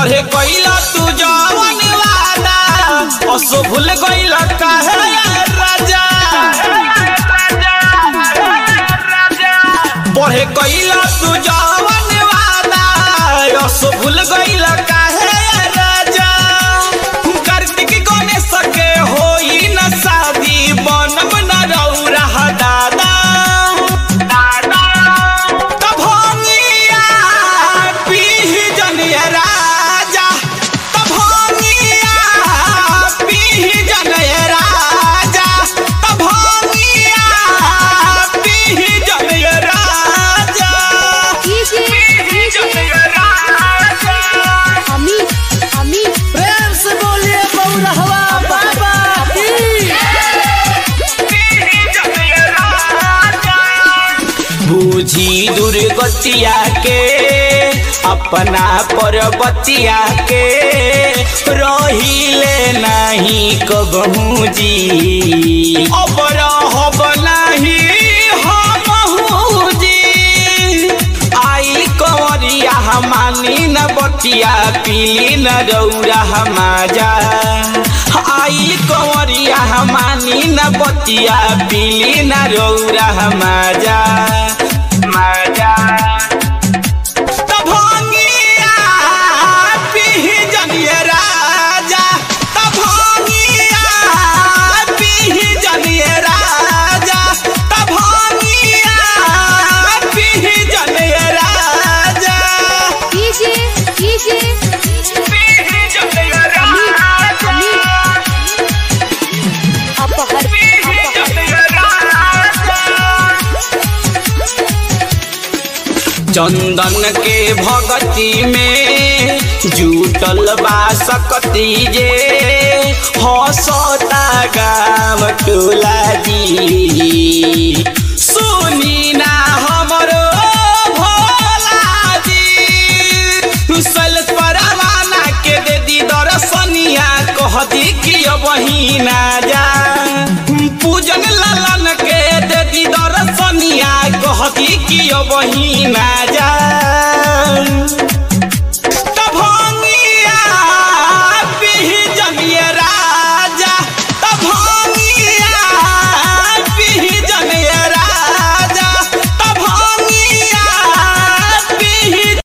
बढ़े कइला तू जवन वादा असो भूल गइला काहे राजा बढ़े कइला तू जवन वादा असो भूल गइला काहे राजा कार्तिक गणेश के होई न शादी बनब न रौरा दादा बुझी दुर्गतिया के अपना पर्वतिया के रहिले नहीं कबहू जी अब रहब नहीं हमहू जी आई कंवरिया हमानी न बतिया पीली न रौरा हमाजा आई कंवरिया हमानी न बतिया पीली न रौरा हमाजा माजा तभंगिया पीही जनिए राजा तभंगिया पीही जनिए राजा तभंगिया पीही जनिए राजा कीजिए पीही जनिए राजा अपहर चंदन के भगती में जुटल बा सकती जे हंसता गाँव टोला जी सुनी ना हमरो भोला जी सैलेश परवाना के दे दी दर्शनिया कह दी कि वही ना जा पूजन लालन के दे दी दर्शनिया कह दी कि वही ना जा।